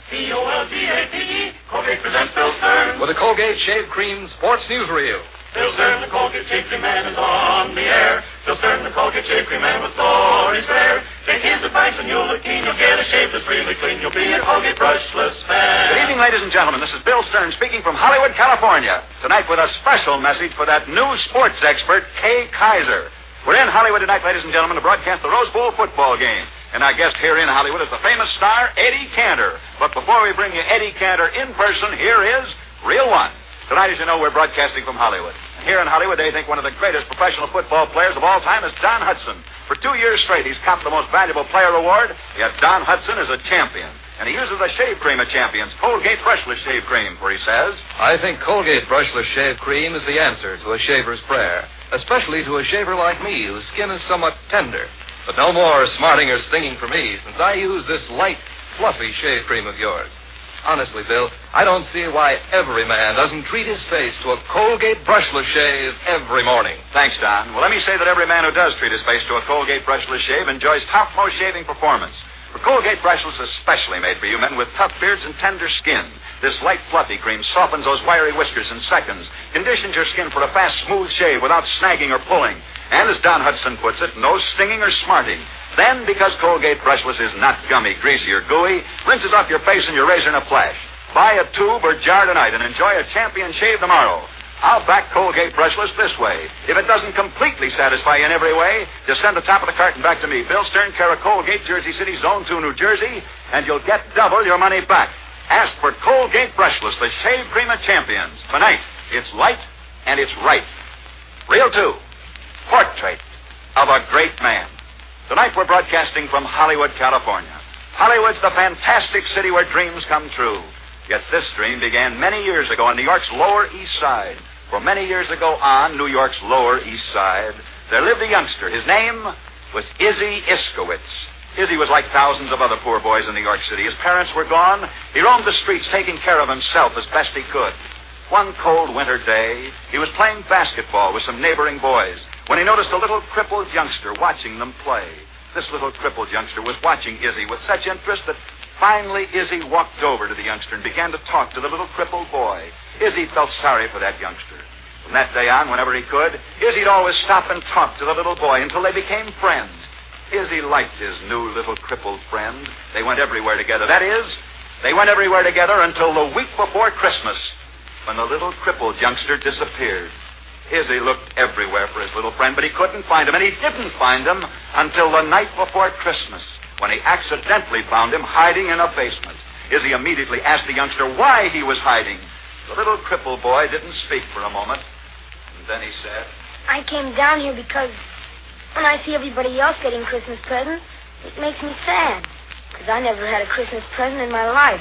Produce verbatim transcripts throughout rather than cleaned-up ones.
C O L G A T E, Colgate presents Bill Stern. With the Colgate Shave Cream Sports Newsreel. Bill Stern, the Colgate Shave Cream Man, is on the air. Bill Stern, the Colgate Shave Cream Man, with stories fair. Take his advice and you'll look keen. You'll get a shave that's really clean. You'll be a Colgate brushless fan. Good evening, ladies and gentlemen. This is Bill Stern speaking from Hollywood, California. Tonight with a special message for that new sports expert, Kay Kaiser. We're in Hollywood tonight, ladies and gentlemen, to broadcast the Rose Bowl football game. And our guest here in Hollywood is the famous star, Eddie Cantor. But before we bring you Eddie Cantor in person, here is Reel One. Tonight, as you know, we're broadcasting from Hollywood. And here in Hollywood, they think one of the greatest professional football players of all time is Don Hudson. For two years straight, he's copped the most valuable player award, yet Don Hudson is a champion. And he uses the shave cream of champions, Colgate Brushless Shave Cream, for he says, I think Colgate Brushless Shave Cream is the answer to a shaver's prayer, especially to a shaver like me, whose skin is somewhat tender. But no more smarting or stinging for me, since I use this light, fluffy shave cream of yours. Honestly, Bill, I don't see why every man doesn't treat his face to a Colgate Brushless Shave every morning. Thanks, Don. Well, let me say that every man who does treat his face to a Colgate Brushless Shave enjoys topmost shaving performance. For Colgate Brushless is specially made for you men with tough beards and tender skin. This light, fluffy cream softens those wiry whiskers in seconds, conditions your skin for a fast, smooth shave without snagging or pulling. And as Don Hudson puts it, no stinging or smarting. Then, because Colgate Brushless is not gummy, greasy, or gooey, rinses off your face and your razor in a flash. Buy a tube or jar tonight and enjoy a champion shave tomorrow. I'll back Colgate Brushless this way. If it doesn't completely satisfy you in every way, just send the top of the carton back to me, Bill Stern, care of Colgate, Jersey City, Zone two, New Jersey, and you'll get double your money back. Ask for Colgate Brushless, the shave cream of champions. Tonight, it's light and it's right. Reel two, Portrait of a Great Man. Tonight we're broadcasting from Hollywood, California. Hollywood's the fantastic city where dreams come true. Yet this dream began many years ago on New York's Lower East Side. For many years ago on New York's Lower East Side, there lived a youngster. His name was Izzy Iskowitz. Izzy was like thousands of other poor boys in New York City. His parents were gone. He roamed the streets taking care of himself as best he could. One cold winter day, he was playing basketball with some neighboring boys when he noticed a little crippled youngster watching them play. This little crippled youngster was watching Izzy with such interest that finally Izzy walked over to the youngster and began to talk to the little crippled boy. Izzy felt sorry for that youngster. From that day on, whenever he could, Izzy'd always stop and talk to the little boy until they became friends. Izzy liked his new little crippled friend. They went everywhere together. That is, they went everywhere together until the week before Christmas, when the little crippled youngster disappeared. Izzy looked everywhere for his little friend, but he couldn't find him, and he didn't find him until the night before Christmas, when he accidentally found him hiding in a basement. Izzy immediately asked the youngster why he was hiding. The little crippled boy didn't speak for a moment, and then he said, I came down here because when I see everybody else getting Christmas presents, it makes me sad, because I never had a Christmas present in my life.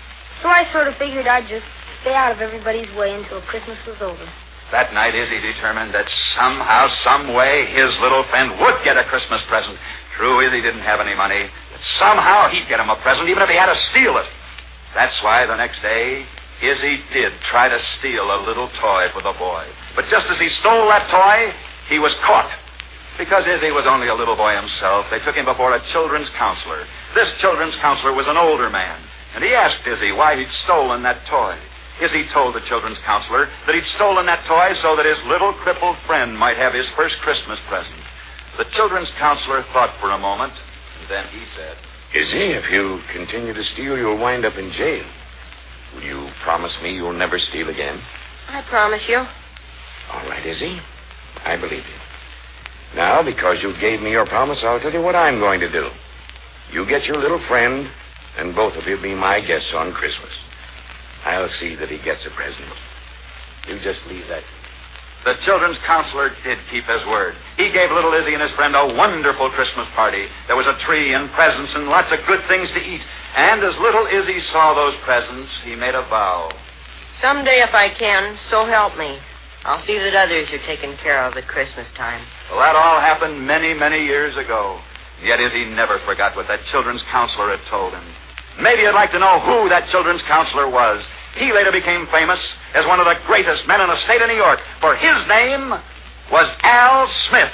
So I sort of figured I'd just stay out of everybody's way until Christmas was over. That night, Izzy determined that somehow, some way, his little friend would get a Christmas present. True, Izzy didn't have any money, but somehow he'd get him a present, even if he had to steal it. That's why the next day, Izzy did try to steal a little toy for the boy. But just as he stole that toy, he was caught. Because Izzy was only a little boy himself, they took him before a children's counselor. This children's counselor was an older man, and he asked Izzy why he'd stolen that toy. Izzy told the children's counselor that he'd stolen that toy so that his little crippled friend might have his first Christmas present. The children's counselor thought for a moment, and then he said, Izzy, if you continue to steal, you'll wind up in jail. Will you promise me you'll never steal again? I promise you. All right, Izzy. I believe you. Now, because you gave me your promise, I'll tell you what I'm going to do. You get your little friend, and both of you be my guests on Christmas. I'll see that he gets a present. You just leave that. The children's counselor did keep his word. He gave little Izzy and his friend a wonderful Christmas party. There was a tree and presents and lots of good things to eat. And as little Izzy saw those presents, he made a vow. Someday, if I can, so help me, I'll see that others are taken care of at Christmas time. Well, that all happened many, many years ago. Yet Izzy never forgot what that children's counselor had told him. Maybe you'd like to know who that children's counselor was. He later became famous as one of the greatest men in the state of New York, for his name was Al Smith.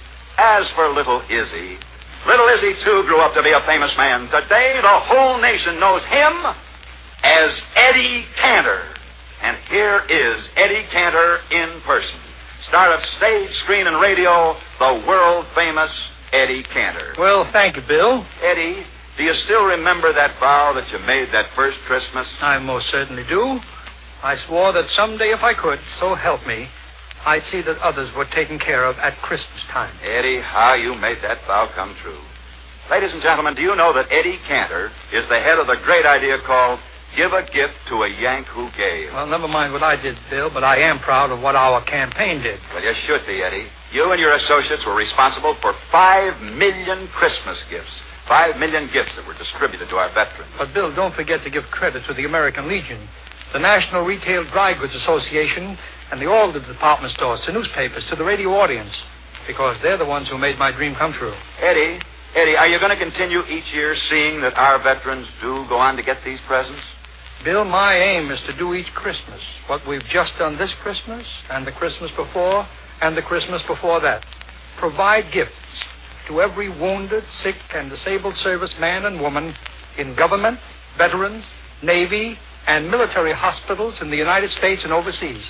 As for little Izzy, little Izzy, too, grew up to be a famous man. Today, the whole nation knows him as Eddie Cantor. And here is Eddie Cantor in person. Star of stage, screen, and radio, the world-famous Eddie Cantor. Well, thank you, Bill. Eddie, do you still remember that vow that you made that first Christmas? I most certainly do. I swore that someday, if I could, so help me, I'd see that others were taken care of at Christmas time. Eddie, how you made that vow come true. Ladies and gentlemen, do you know that Eddie Cantor is the head of the great idea called Give a Gift to a Yank Who Gave? Well, never mind what I did, Bill, but I am proud of what our campaign did. Well, you should be, Eddie. You and your associates were responsible for five million Christmas gifts. Five million gifts that were distributed to our veterans. But, Bill, don't forget to give credit to the American Legion, the National Retail Dry Goods Association, and the all the department stores, the newspapers, to the radio audience, because they're the ones who made my dream come true. Eddie, Eddie, are you going to continue each year seeing that our veterans do go on to get these presents? Bill, my aim is to do each Christmas what we've just done this Christmas, and the Christmas before, and the Christmas before that. Provide gifts to every wounded, sick, and disabled serviceman and woman in government, veterans, Navy, and military hospitals in the United States and overseas.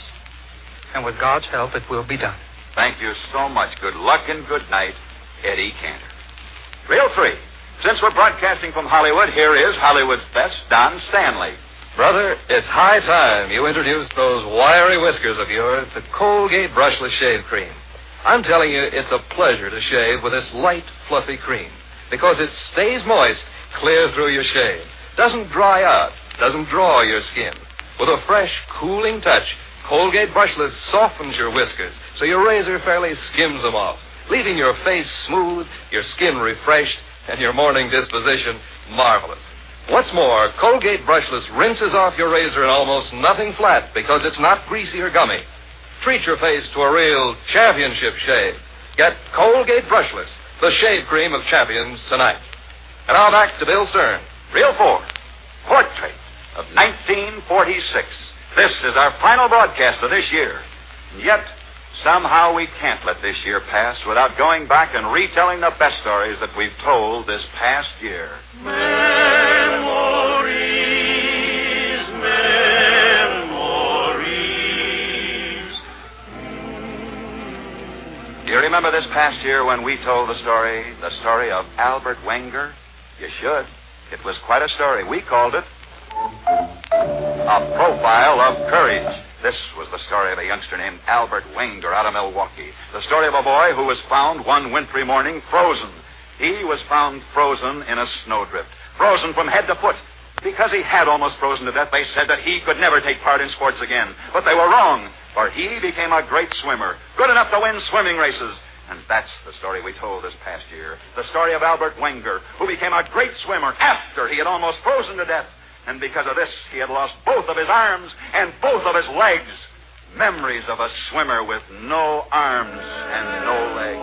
And with God's help, it will be done. Thank you so much. Good luck and good night, Eddie Cantor. Reel three. Since we're broadcasting from Hollywood, here is Hollywood's best, Don Stanley. Brother, it's high time you introduced those wiry whiskers of yours to Colgate Brushless Shave Cream. I'm telling you, it's a pleasure to shave with this light, fluffy cream because it stays moist clear through your shave, doesn't dry out, doesn't draw your skin. With a fresh, cooling touch, Colgate Brushless softens your whiskers so your razor fairly skims them off, leaving your face smooth, your skin refreshed, and your morning disposition marvelous. What's more, Colgate Brushless rinses off your razor in almost nothing flat because it's not greasy or gummy. Treat your face to a real championship shave. Get Colgate Brushless, the shave cream of champions, tonight. And now back to Bill Stern. Reel four. Portrait of nineteen forty-six. This is our final broadcast of this year. And yet, somehow we can't let this year pass without going back and retelling the best stories that we've told this past year. Memories, memories. Do you remember this past year when we told the story, the story of Albert Wenger? You should. It was quite a story. We called it A Profile of Courage. This was the story of a youngster named Albert Wenger out of Milwaukee. The story of a boy who was found one wintry morning frozen. He was found frozen in a snowdrift, frozen from head to foot. Because he had almost frozen to death, they said that he could never take part in sports again. But they were wrong, for he became a great swimmer, good enough to win swimming races. And that's the story we told this past year. The story of Albert Wenger, who became a great swimmer after he had almost frozen to death. And because of this, he had lost both of his arms and both of his legs. Memories of a swimmer with no arms and no legs.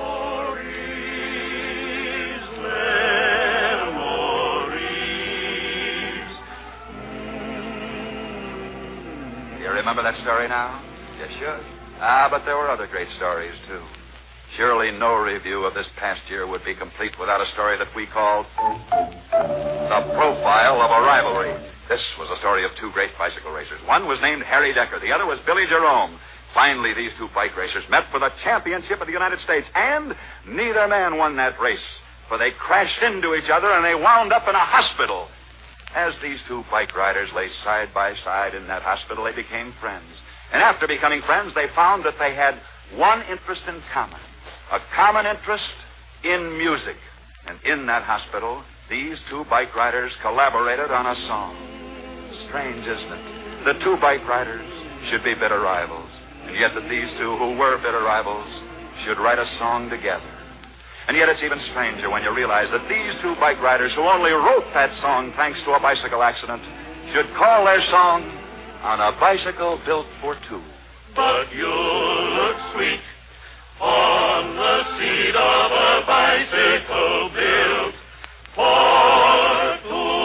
Do you remember that story now? You should. Ah, but there were other great stories, too. Surely no review of this past year would be complete without a story that we called The Profile of a Rivalry. This was a story of two great bicycle racers. One was named Harry Decker. The other was Billy Jerome. Finally, these two bike racers met for the championship of the United States, and neither man won that race, for they crashed into each other and they wound up in a hospital. As these two bike riders lay side by side in that hospital, they became friends. And after becoming friends, they found that they had one interest in common. A common interest in music. And in that hospital, these two bike riders collaborated on a song. Strange, isn't it? The two bike riders should be bitter rivals. And yet that these two, who were bitter rivals, should write a song together. And yet it's even stranger when you realize that these two bike riders, who only wrote that song thanks to a bicycle accident, should call their song On a Bicycle Built for Two. But you look sweet on the seat of a bicycle built for two.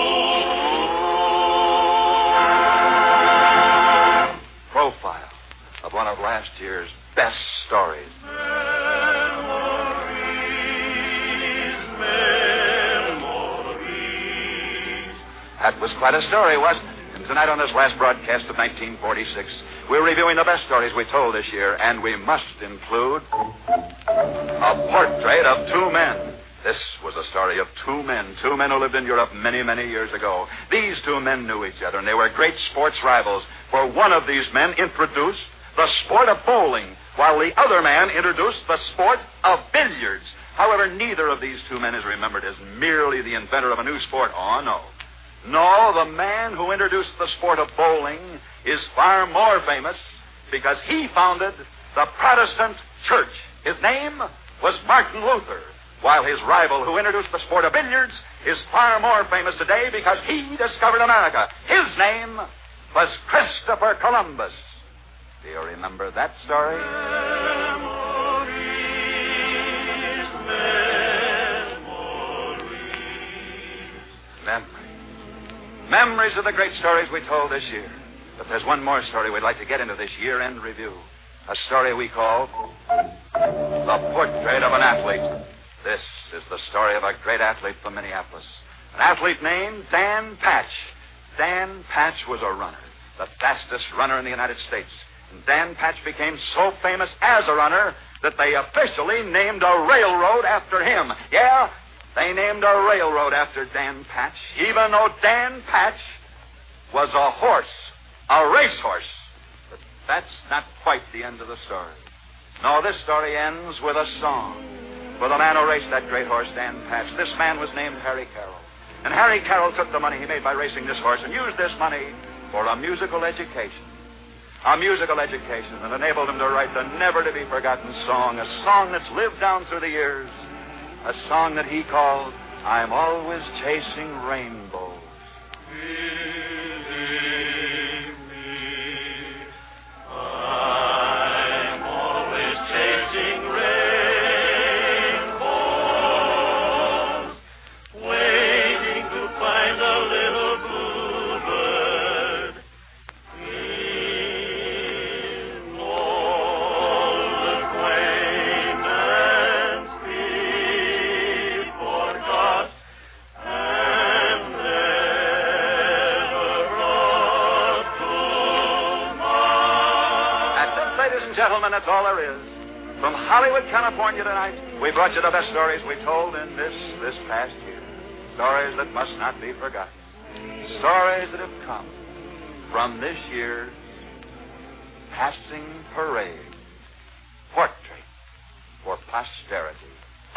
Profile of one of last year's best stories. Memories, memories. That was quite a story, wasn't it? And tonight on this last broadcast of nineteen forty-six, we're reviewing the best stories we told this year, and we must include a portrait of two men. This was a story of two men, two men who lived in Europe many, many years ago. These two men knew each other, and they were great sports rivals, for one of these men introduced the sport of bowling, while the other man introduced the sport of billiards. However, neither of these two men is remembered as merely the inventor of a new sport. Oh, no. No, the man who introduced the sport of bowling is far more famous because he founded the Protestant Church. His name was Martin Luther, while his rival who introduced the sport of billiards is far more famous today because he discovered America. His name was Christopher Columbus. Do you remember that story? Memories. Memories of the great stories we told this year. But there's one more story we'd like to get into this year-end review. A story we call The Portrait of an Athlete. This is the story of a great athlete from Minneapolis. An athlete named Dan Patch. Dan Patch was a runner, the fastest runner in the United States. And Dan Patch became so famous as a runner that they officially named a railroad after him. Yeah, they named a railroad after Dan Patch, even though Dan Patch was a horse, a racehorse. But that's not quite the end of the story. No, this story ends with a song for the man who raced that great horse, Dan Patch. This man was named Harry Carroll. And Harry Carroll took the money he made by racing this horse and used this money for a musical education. A musical education that enabled him to write the never-to-be-forgotten song, a song that's lived down through the years, a song that he called, I'm Always Chasing Rainbows. I'm always chasing rainbows, waiting to find a little bluebird in old acquaintance be forgot and never brought to mind. That's it, ladies and gentlemen, that's all there is. From Hollywood, California tonight, we brought you the best stories we told in this, this past year. Stories that must not be forgotten. Stories that have come from this year's passing parade. Portrait for posterity.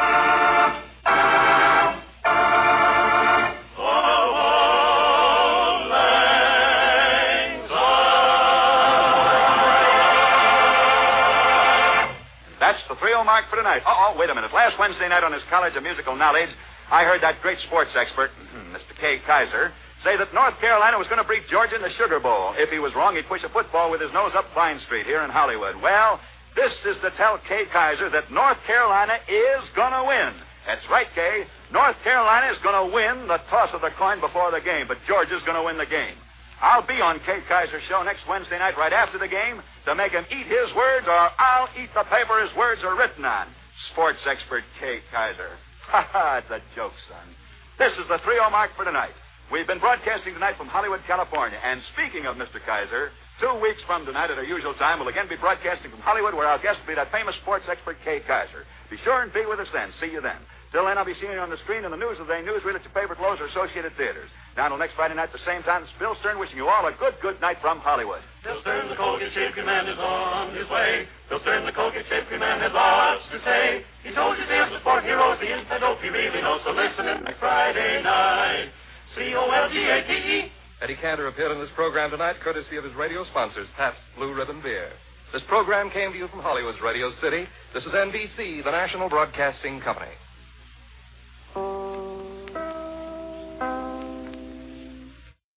That's the three oh mark for tonight. Uh-oh, wait a minute. Last Wednesday night on his College of Musical Knowledge, I heard that great sports expert, Mister Kay Kaiser, say that North Carolina was going to beat Georgia in the Sugar Bowl. If he was wrong, he'd push a football with his nose up Vine Street here in Hollywood. Well, this is to tell Kay Kaiser that North Carolina is going to win. That's right, Kay. North Carolina is going to win the toss of the coin before the game, but Georgia's going to win the game. I'll be on Kay Kaiser's show next Wednesday night right after the game to make him eat his words, or I'll eat the paper his words are written on. Sports expert Kay Kaiser. Ha ha, it's a joke, son. This is the three oh mark for tonight. We've been broadcasting tonight from Hollywood, California. And speaking of Mister Kaiser, two weeks from tonight at our usual time, we'll again be broadcasting from Hollywood, where our guest will be that famous sports expert Kay Kaiser. Be sure and be with us then. See you then. Till then, I'll be seeing you on the screen in the news of the day newsreel at your favorite Lowe's or Associated Theaters. Now, until next Friday night at the same time, it's Bill Stern wishing you all a good, good night from Hollywood. Bill Stern, the Colgate Shave Cream Man, is on his way. Bill Stern, the Colgate Shave Cream Man, has lots to say. He told you there's the sport heroes, the inside dope he really knows. So listen in next Friday night. C O L G A T E. Eddie Cantor appeared on this program tonight, courtesy of his radio sponsors, Pabst Blue Ribbon Beer. This program came to you from Hollywood's Radio City. This is N B C, the National Broadcasting Company.